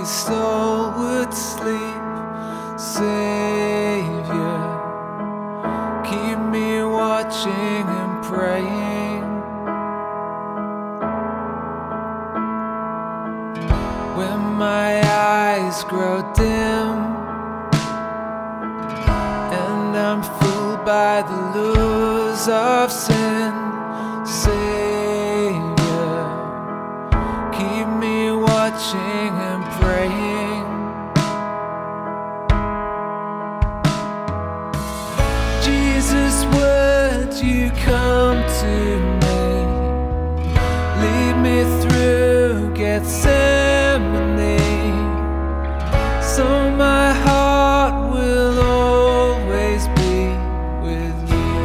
his soul would sleep. Savior, keep me watching and praying. When my eyes grow dim and I'm fooled by the lures of sin, Savior, keep me watching and praying. Jesus, would you come to me? Lead me through Gethsemane, so my heart will always be with you.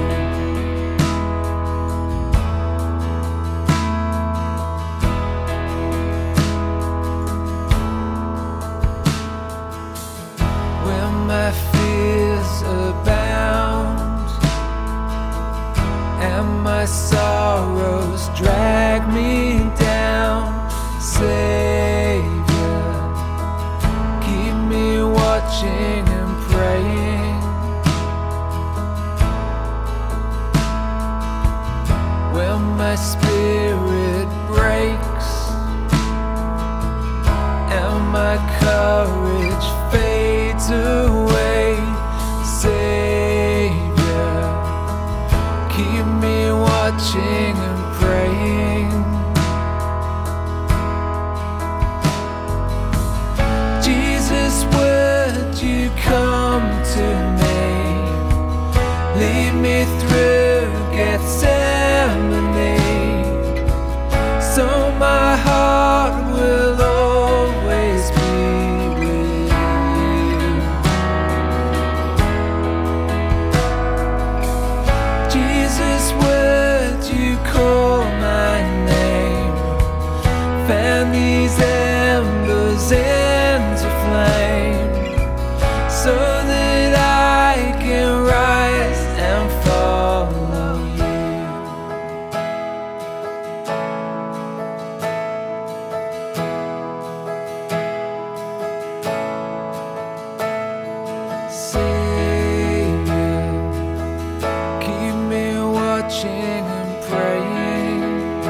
When my fears abound and my sorrows drag me down, Savior, keep me watching and praying. When my spirit breaks and my courage fades away, Savior, keep me watching and praying. Jesus, would you come to me? Lead me through Gethsemane, so my heart will always be with you. Jesus, would you call my name? Fan these embers into flame, so that I can rise and follow you. Savior, keep me watching and praying.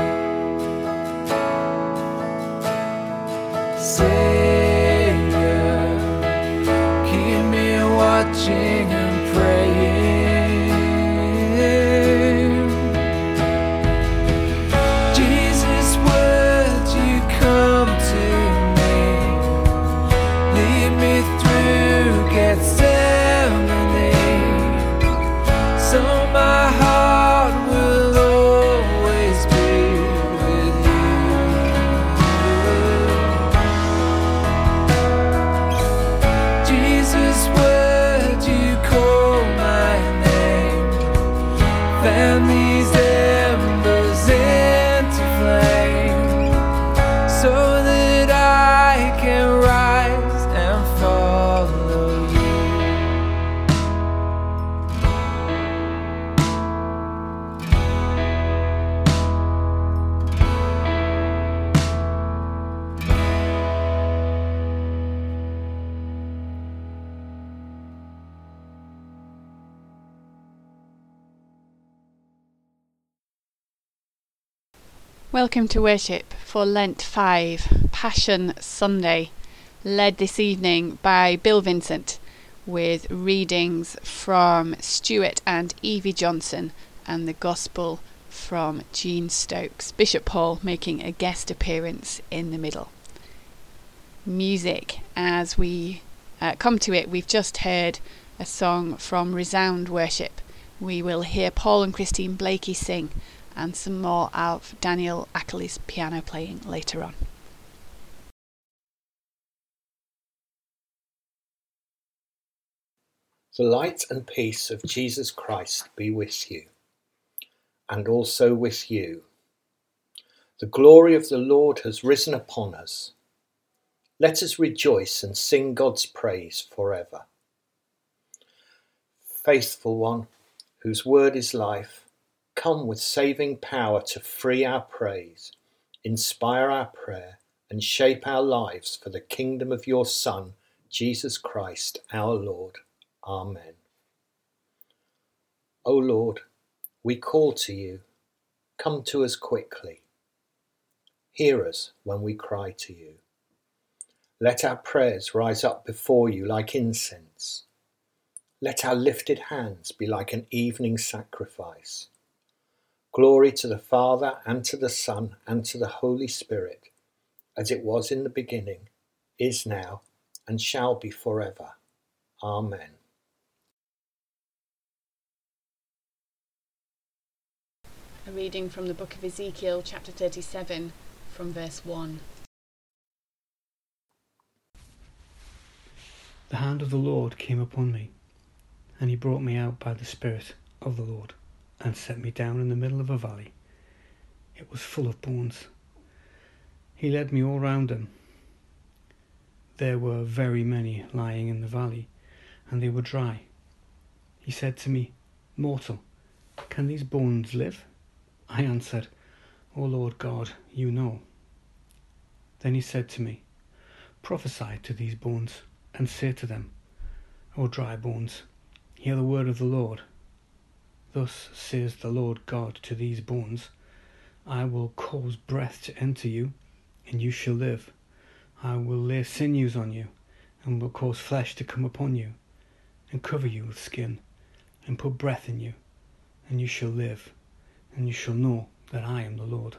Savior, keep me watching and praying. Jesus, would you come to me? Lead me through Gethsemane, so my heart will always be with you. Jesus, would you call my name? Fan these embers into flame, so that I can rise and follow you. Welcome to worship for Lent 5, Passion Sunday, led this evening by Bill Vincent, with readings from Stuart and Evie Johnson and the Gospel from Jean Stokes. Bishop Paul making a guest appearance in the middle. Music, as we come to it, we've just heard a song from Resound Worship. We will hear Paul and Christine Blakey sing, and some more of Daniel Ackley's piano playing later on. The light and peace of Jesus Christ be with you, and also with you. The glory of the Lord has risen upon us. Let us rejoice and sing God's praise forever. Faithful one, whose word is life, come with saving power to free our praise, inspire our prayer, and shape our lives for the kingdom of your Son, Jesus Christ, our Lord. Amen. O Lord, we call to you. Come to us quickly. Hear us when we cry to you. Let our prayers rise up before you like incense. Let our lifted hands be like an evening sacrifice. Glory to the Father, and to the Son, and to the Holy Spirit, as it was in the beginning, is now, and shall be forever. Amen. A reading from the book of Ezekiel, chapter 37, from verse 1. The hand of the Lord came upon me, and he brought me out by the Spirit of the Lord, and set me down in the middle of a valley. It was full of bones. He led me all round them. There were very many lying in the valley, and they were dry. He said to me, "Mortal, can these bones live?" I answered, "O Lord God, you know." Then he said to me, "Prophesy to these bones, and say to them, O dry bones, hear the word of the Lord. Thus says the Lord God to these bones, I will cause breath to enter you, and you shall live. I will lay sinews on you, and will cause flesh to come upon you, and cover you with skin, and put breath in you, and you shall live, and you shall know that I am the Lord.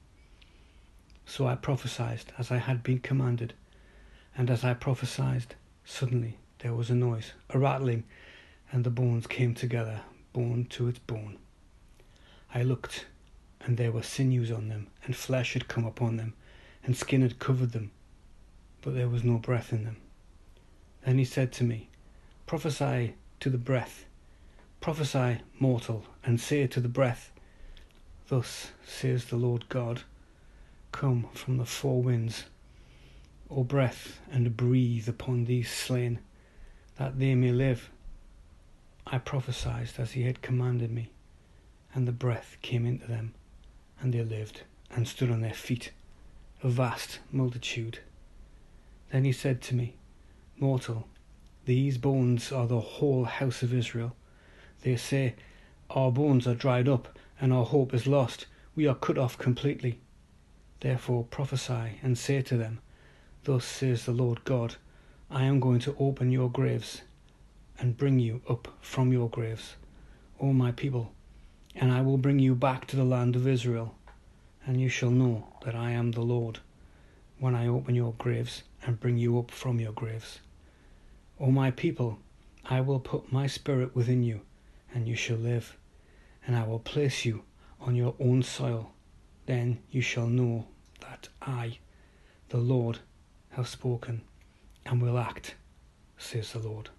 So I prophesied as I had been commanded, and as I prophesied, suddenly there was a noise, a rattling, and the bones came together, bone to its bone. I looked, and there were sinews on them, and flesh had come upon them, and skin had covered them, but there was no breath in them. Then he said to me, Prophesy to the breath, prophesy, mortal, and say to the breath, Thus says the Lord God, Come from the four winds, O breath, and breathe upon these slain, that they may live. I prophesied as he had commanded me, and the breath came into them, and they lived, and stood on their feet, a vast multitude. Then he said to me, Mortal, these bones are the whole house of Israel. They say, Our bones are dried up, and our hope is lost. We are cut off completely. Therefore prophesy, and say to them, Thus says the Lord God, I am going to open your graves, and bring you up from your graves, O my people, and I will bring you back to the land of Israel, and you shall know that I am the Lord, when I open your graves and bring you up from your graves. O my people, I will put my spirit within you, and you shall live, and I will place you on your own soil. Then you shall know that I, the Lord, have spoken, and will act, says the Lord.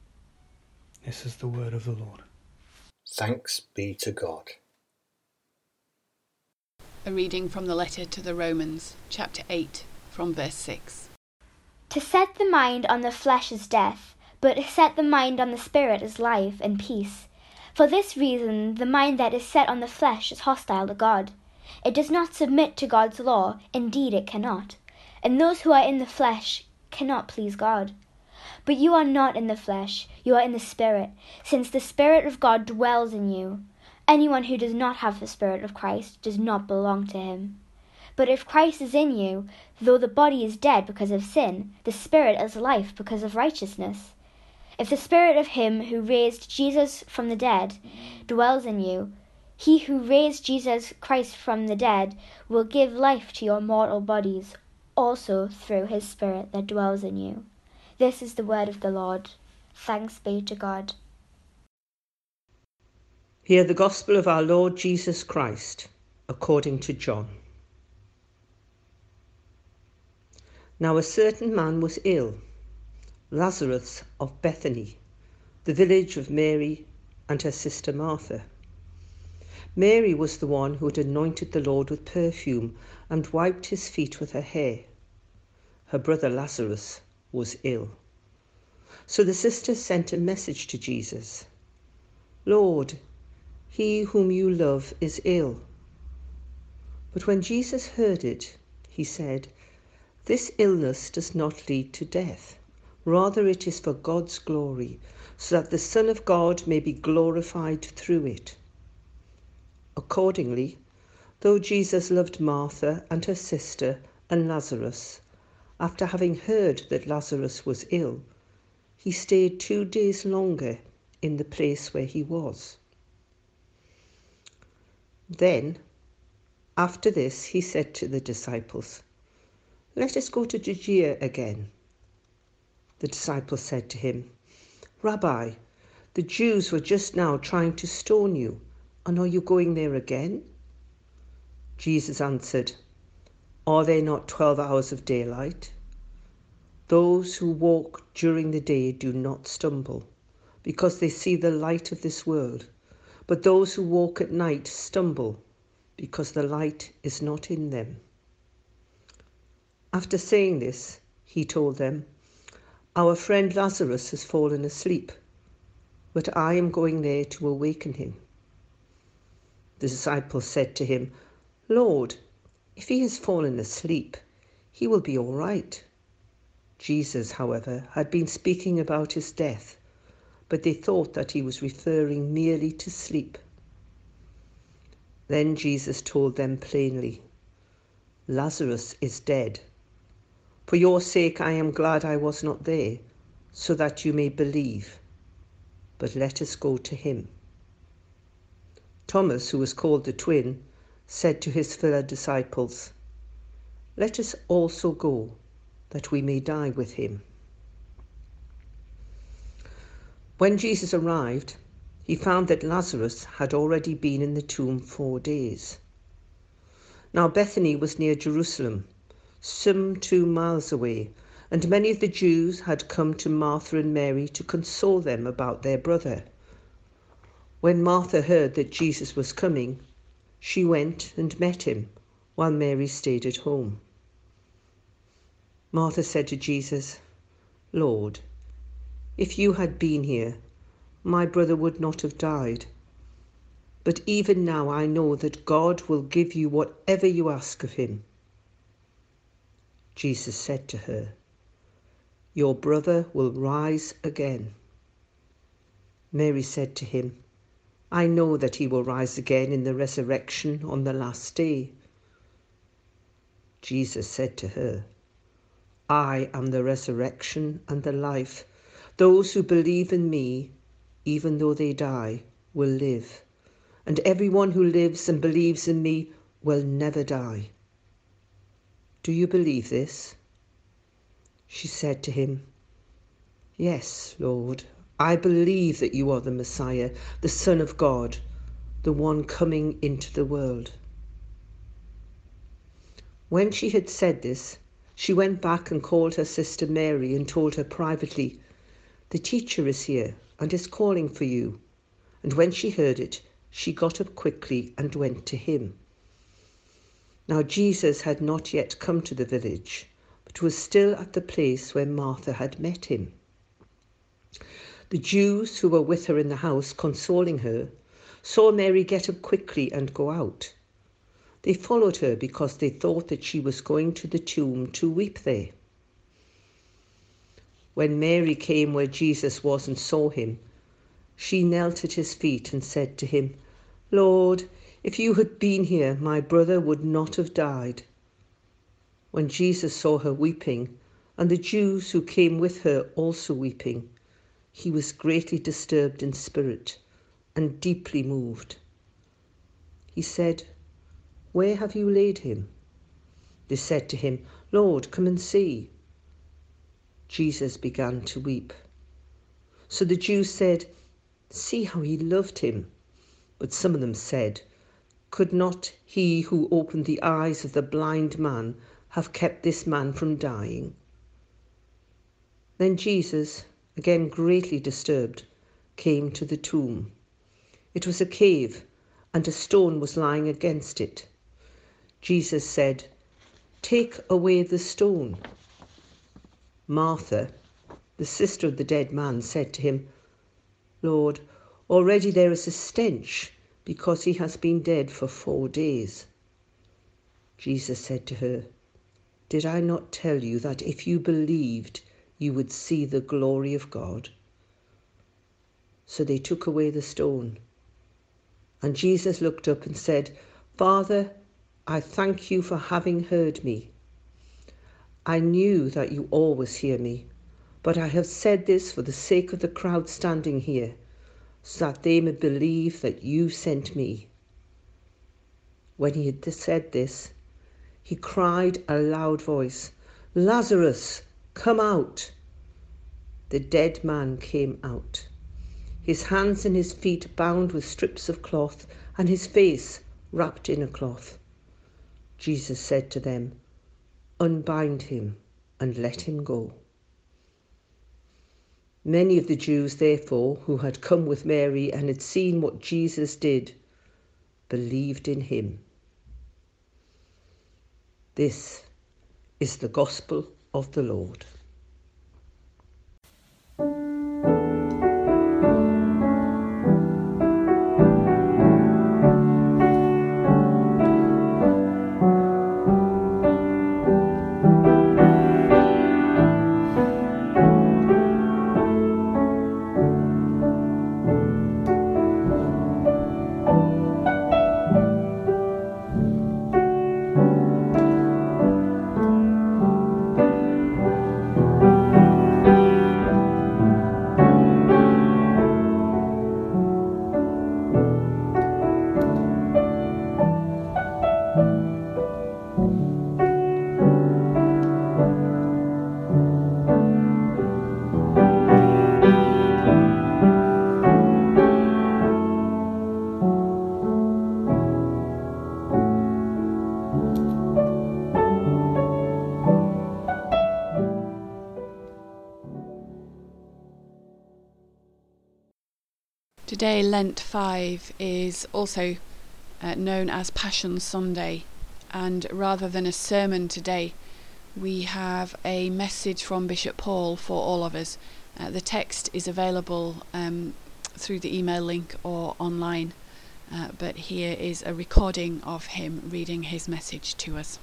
This is the word of the Lord. Thanks be to God. A reading from the letter to the Romans, chapter 8, from verse 6. To set the mind on the flesh is death, but to set the mind on the spirit is life and peace. For this reason the mind that is set on the flesh is hostile to God. It does not submit to God's law, indeed it cannot. And those who are in the flesh cannot please God. But you are not in the flesh, you are in the Spirit, since the Spirit of God dwells in you. Anyone who does not have the Spirit of Christ does not belong to him. But if Christ is in you, though the body is dead because of sin, the Spirit is life because of righteousness. If the Spirit of him who raised Jesus from the dead dwells in you, he who raised Jesus Christ from the dead will give life to your mortal bodies, also through his Spirit that dwells in you. This is the word of the Lord. Thanks be to God. Hear the gospel of our Lord Jesus Christ, according to John. Now a certain man was ill, Lazarus of Bethany, the village of Mary and her sister Martha. Mary was the one who had anointed the Lord with perfume and wiped his feet with her hair. Her brother Lazarus was ill. So the sisters sent a message to Jesus. Lord, he whom you love is ill. But when Jesus heard it, he said, This illness does not lead to death. Rather, it is for God's glory, so that the Son of God may be glorified through it. Accordingly, though Jesus loved Martha and her sister and Lazarus, after having heard that Lazarus was ill, he stayed 2 days longer in the place where he was. Then, after this, he said to the disciples, "Let us go to Judea again." The disciples said to him, "Rabbi, the Jews were just now trying to stone you, and are you going there again?" Jesus answered, "Are there not 12 hours of daylight? Those who walk during the day do not stumble, because they see the light of this world. But those who walk at night stumble, because the light is not in them." After saying this, he told them, "Our friend Lazarus has fallen asleep, but I am going there to awaken him." The disciples said to him, "Lord, if he has fallen asleep, he will be all right." Jesus, however, had been speaking about his death, but they thought that he was referring merely to sleep. Then Jesus told them plainly, "Lazarus is dead. For your sake I am glad I was not there, so that you may believe. But let us go to him." Thomas, who was called the twin, said to his fellow disciples, "Let us also go, that we may die with him." When Jesus arrived, he found that Lazarus had already been in the tomb 4 days. Now Bethany was near Jerusalem, some 2 miles away, and many of the Jews had come to Martha and Mary to console them about their brother. When Martha heard that Jesus was coming, she went and met him, while Mary stayed at home. Martha said to Jesus, "Lord, if you had been here, my brother would not have died. But even now I know that God will give you whatever you ask of him." Jesus said to her, "Your brother will rise again." Mary said to him, "I know that he will rise again in the resurrection on the last day." Jesus said to her, "I am the resurrection and the life. Those who believe in me, even though they die, will live. And everyone who lives and believes in me will never die. Do you believe this?" She said to him, "Yes, Lord, I believe that you are the Messiah, the Son of God, the one coming into the world." When she had said this, she went back and called her sister Mary and told her privately, "The teacher is here and is calling for you." And when she heard it, she got up quickly and went to him. Now Jesus had not yet come to the village, but was still at the place where Martha had met him. The Jews who were with her in the house, consoling her, saw Mary get up quickly and go out. They followed her because they thought that she was going to the tomb to weep there. When Mary came where Jesus was and saw him, she knelt at his feet and said to him, "Lord, if you had been here, my brother would not have died." When Jesus saw her weeping, and the Jews who came with her also weeping, he was greatly disturbed in spirit and deeply moved. He said, "Where have you laid him?" They said to him, "Lord, come and see." Jesus began to weep. So the Jews said, "See how he loved him." But some of them said, "Could not he who opened the eyes of the blind man have kept this man from dying?" Then Jesus, again greatly disturbed, came to the tomb. It was a cave, and a stone was lying against it. Jesus said, "Take away the stone." Martha, the sister of the dead man, said to him, "Lord, already there is a stench, because he has been dead for 4 days." Jesus said to her, Did I not tell you that if you believed, you would see the glory of God?" So they took away the stone. And Jesus looked up and said, "Father, I thank you for having heard me. I knew that you always hear me, but I have said this for the sake of the crowd standing here, so that they may believe that you sent me." When he had said this, he cried a loud voice, "Lazarus, come out!" The dead man came out, his hands and his feet bound with strips of cloth, and his face wrapped in a cloth. Jesus said to them, "Unbind him and let him go." Many of the Jews, therefore, who had come with Mary and had seen what Jesus did, believed in him. This is the gospel of the Lord. Today, Lent 5, is also known as Passion Sunday, and rather than a sermon today, we have a message from Bishop Paul for all of us. The text is available through the email link or online, but here is a recording of him reading his message to us.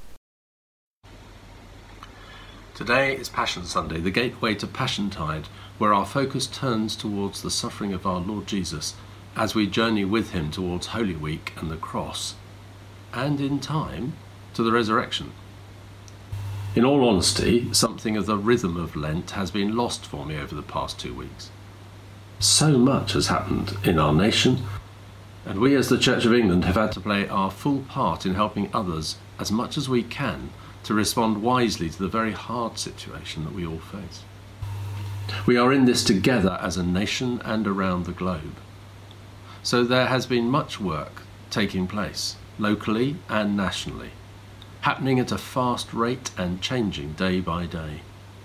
Today is Passion Sunday, the gateway to Passiontide, where our focus turns towards the suffering of our Lord Jesus as we journey with him towards Holy Week and the cross, and in time to the resurrection. In all honesty, something of the rhythm of Lent has been lost for me over the past 2 weeks. So much has happened in our nation, and we as the Church of England have had to play our full part in helping others as much as we can to respond wisely to the very hard situation that we all face. We are in this together as a nation and around the globe. So there has been much work taking place, locally and nationally, happening at a fast rate and changing day by day.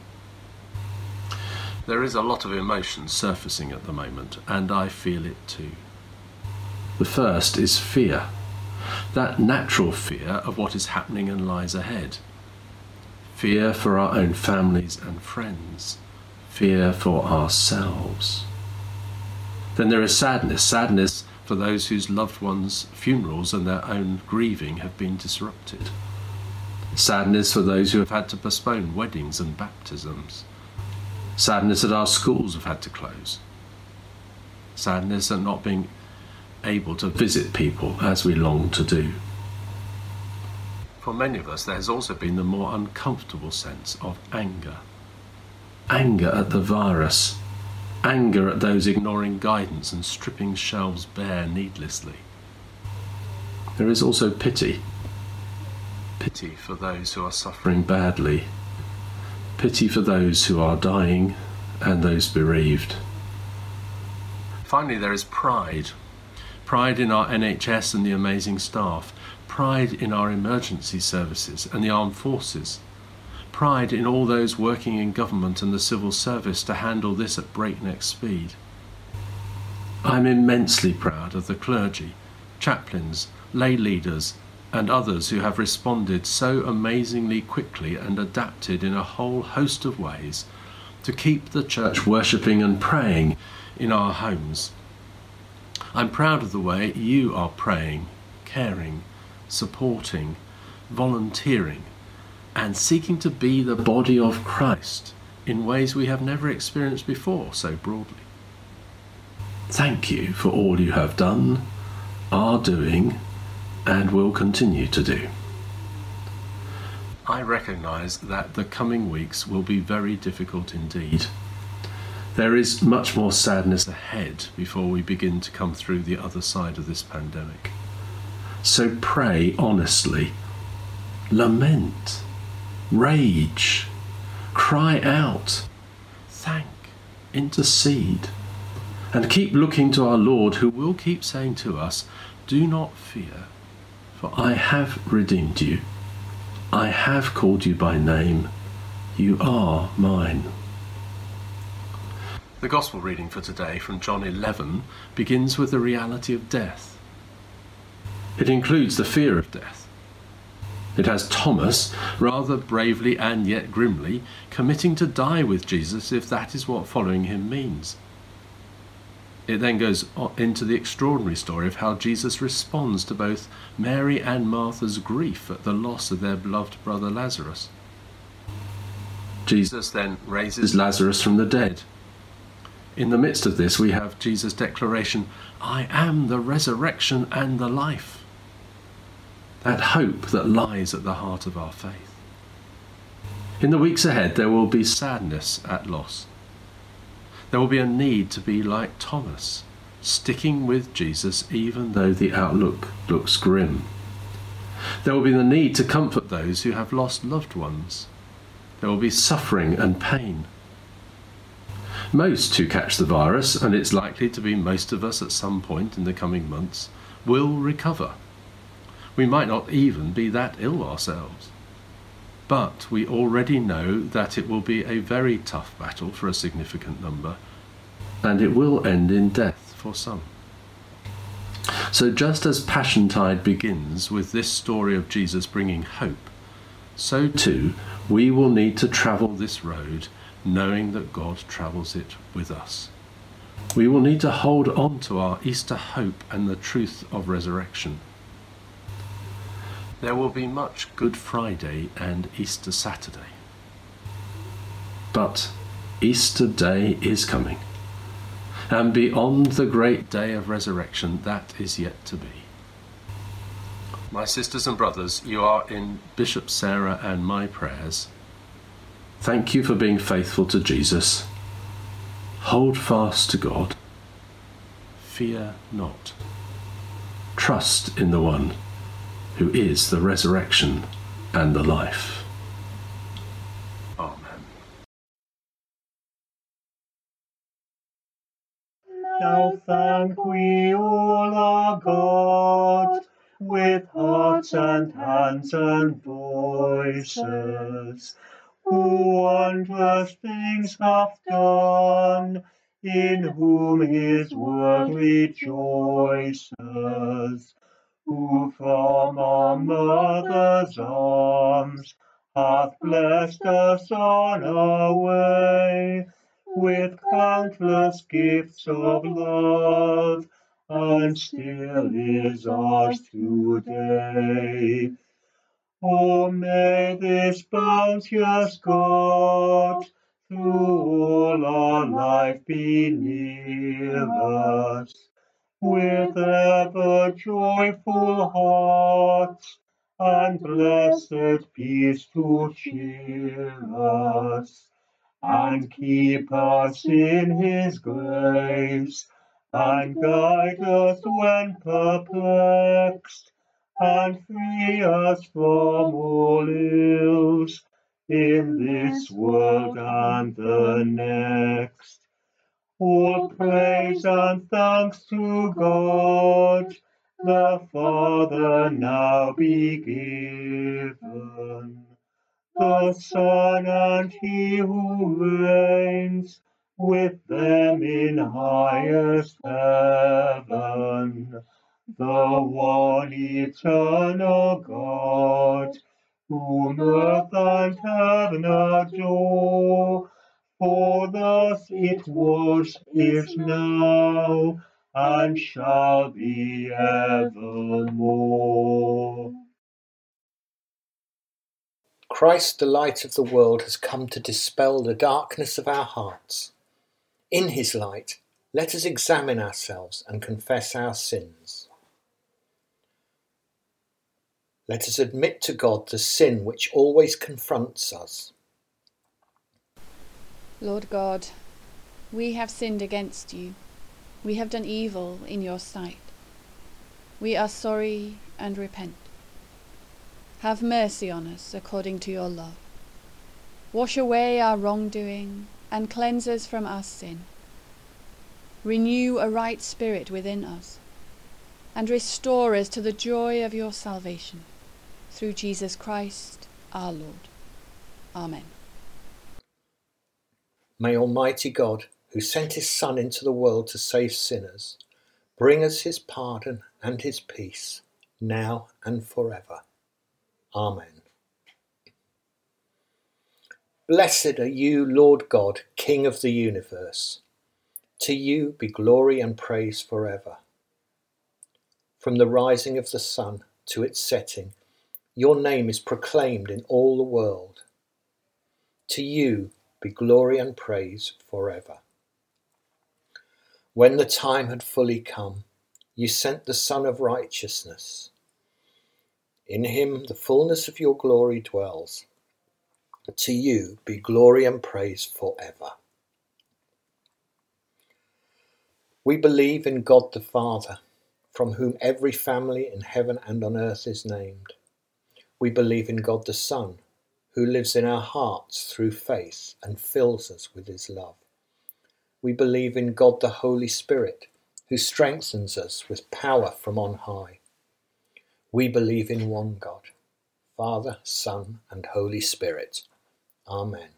There is a lot of emotion surfacing at the moment, and I feel it too. The first is fear, that natural fear of what is happening and lies ahead. Fear for our own families and friends, fear for ourselves. Then there is sadness for those whose loved ones' funerals and their own grieving have been disrupted. Sadness for those who have had to postpone weddings and baptisms. Sadness that our schools have had to close. Sadness at not being able to visit people as we long to do. For many of us, there has also been the more uncomfortable sense of anger. Anger at the virus. Anger at those ignoring guidance and stripping shelves bare needlessly. There is also pity. Pity for those who are suffering badly. Pity for those who are dying and those bereaved. Finally, there is pride. Pride in our NHS and the amazing staff. Pride in our emergency services and the armed forces. Pride in all those working in government and the civil service to handle this at breakneck speed. I'm immensely proud of the clergy, chaplains, lay leaders, and others who have responded so amazingly quickly and adapted in a whole host of ways to keep the church worshipping and praying in our homes. I'm proud of the way you are praying, caring, supporting, volunteering, and seeking to be the body of Christ in ways we have never experienced before so broadly. Thank you for all you have done, are doing, and will continue to do. I recognise that the coming weeks will be very difficult indeed. There is much more sadness ahead before we begin to come through the other side of this pandemic. So pray honestly, lament, rage, cry out, thank, intercede, and keep looking to our Lord, who will keep saying to us, do not fear, for I have redeemed you. I have called you by name. You are mine. The Gospel reading for today from John 11 begins with the reality of death. It includes the fear of death. It has Thomas, rather bravely and yet grimly, committing to die with Jesus if that is what following him means. It then goes into the extraordinary story of how Jesus responds to both Mary and Martha's grief at the loss of their beloved brother Lazarus. Jesus then raises Lazarus from the dead. In the midst of this, we have Jesus' declaration, I am the resurrection and the life. That hope that lies at the heart of our faith. In the weeks ahead, there will be sadness at loss. There will be a need to be like Thomas, sticking with Jesus even though the outlook looks grim. There will be the need to comfort those who have lost loved ones. There will be suffering and pain. Most who catch the virus, and it's likely to be most of us at some point in the coming months, will recover. We might not even be that ill ourselves. But we already know that it will be a very tough battle for a significant number, and it will end in death for some. So just as Passiontide begins with this story of Jesus bringing hope, so too we will need to travel this road knowing that God travels it with us. We will need to hold on to our Easter hope and the truth of resurrection. There will be much Good Friday and Easter Saturday. But Easter Day is coming, and beyond the great day of resurrection, that is yet to be. My sisters and brothers, you are in Bishop Sarah and my prayers. Thank you for being faithful to Jesus. Hold fast to God. Fear not. Trust in the one who is the resurrection and the life. Amen. Now thank we all our God, with hearts and hands and voices, who wondrous things hath done, in whom his word rejoices, who from our mother's arms hath blessed us on our way with countless gifts of love, and still is ours today. Oh, may this bounteous God through all our life be near us, with ever joyful hearts and blessed peace to cheer us, and keep us in his grace, and guide us when perplexed, and free us from all ills in this world and the next. All praise and thanks to God, the Father, now be given. The Son and he who reigns with them in highest heaven, the one eternal God, whom earth and heaven adore. For thus it was, is now, and shall be evermore. Christ, the light of the world, has come to dispel the darkness of our hearts. In his light, let us examine ourselves and confess our sins. Let us admit to God the sin which always confronts us. Lord God, we have sinned against you. We have done evil in your sight. We are sorry and repent. Have mercy on us according to your love. Wash away our wrongdoing and cleanse us from our sin. Renew a right spirit within us and restore us to the joy of your salvation. Through Jesus Christ our Lord. Amen. May Almighty God, who sent his Son into the world to save sinners, bring us his pardon and his peace, now and forever. Amen. Blessed are you, Lord God, King of the universe. To you be glory and praise forever. From the rising of the sun to its setting, your name is proclaimed in all the world. To you be glory and praise forever. When the time had fully come, you sent the Son of Righteousness. In him the fullness of your glory dwells. To you be glory and praise forever. We believe in God the Father, from whom every family in heaven and on earth is named. We believe in God the Son, who lives in our hearts through faith and fills us with his love. We believe in God the Holy Spirit, who strengthens us with power from on high. We believe in one God, Father, Son, and Holy Spirit. Amen.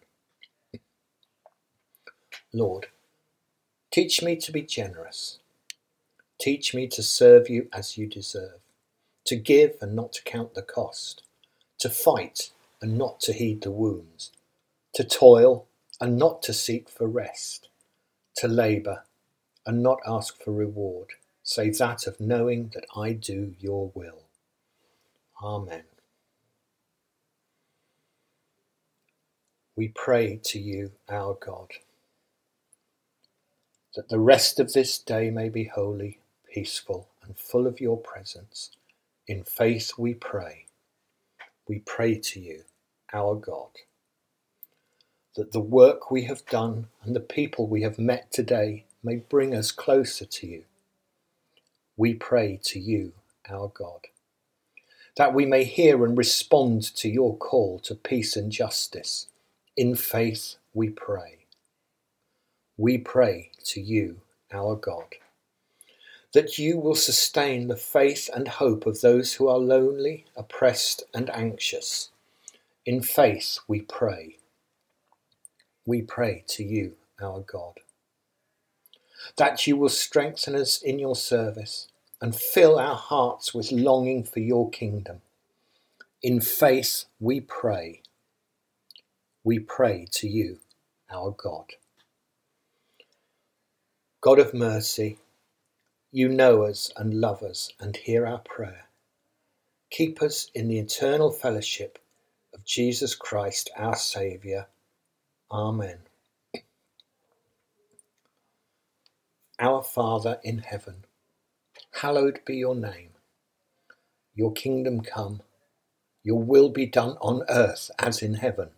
Lord, teach me to be generous. Teach me to serve you as you deserve, to give and not to count the cost, to fight and not to heed the wounds, to toil and not to seek for rest, to labour and not ask for reward, save that of knowing that I do your will. Amen. We pray to you, our God, that the rest of this day may be holy, peaceful, and full of your presence. In faith we pray. We pray to you, our God, that the work we have done and the people we have met today may bring us closer to you. We pray to you, our God, that we may hear and respond to your call to peace and justice. In faith we pray. We pray to you, our God, that you will sustain the faith and hope of those who are lonely, oppressed, and anxious. In faith we pray. We pray to you, our God, that you will strengthen us in your service and fill our hearts with longing for your kingdom. In faith we pray. We pray to you, our God. God of mercy, you know us and love us and hear our prayer. Keep us in the eternal fellowship of Jesus Christ, our Saviour. Amen. Our Father in heaven, hallowed be your name. Your kingdom come, your will be done on earth as in heaven.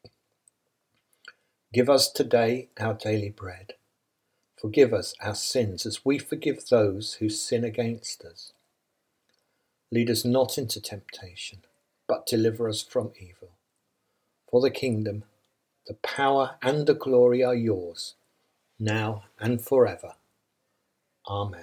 Give us today our daily bread. Forgive us our sins as we forgive those who sin against us. Lead us not into temptation, but deliver us from evil. For the kingdom, the power and the glory are yours, now and forever. Amen.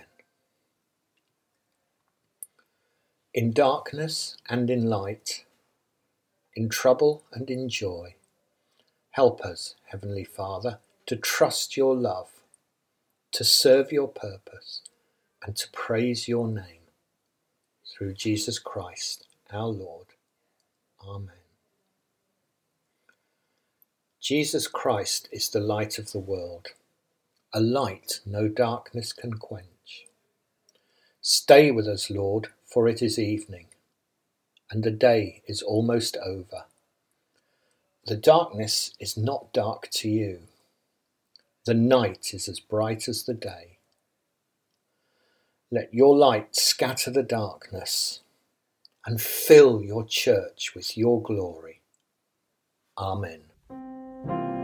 In darkness and in light, in trouble and in joy, help us, Heavenly Father, to trust your love, to serve your purpose, and to praise your name. Through Jesus Christ, our Lord. Amen. Jesus Christ is the light of the world, a light no darkness can quench. Stay with us, Lord, for it is evening, and the day is almost over. The darkness is not dark to you. The night is as bright as the day. Let your light scatter the darkness and fill your church with your glory. Amen.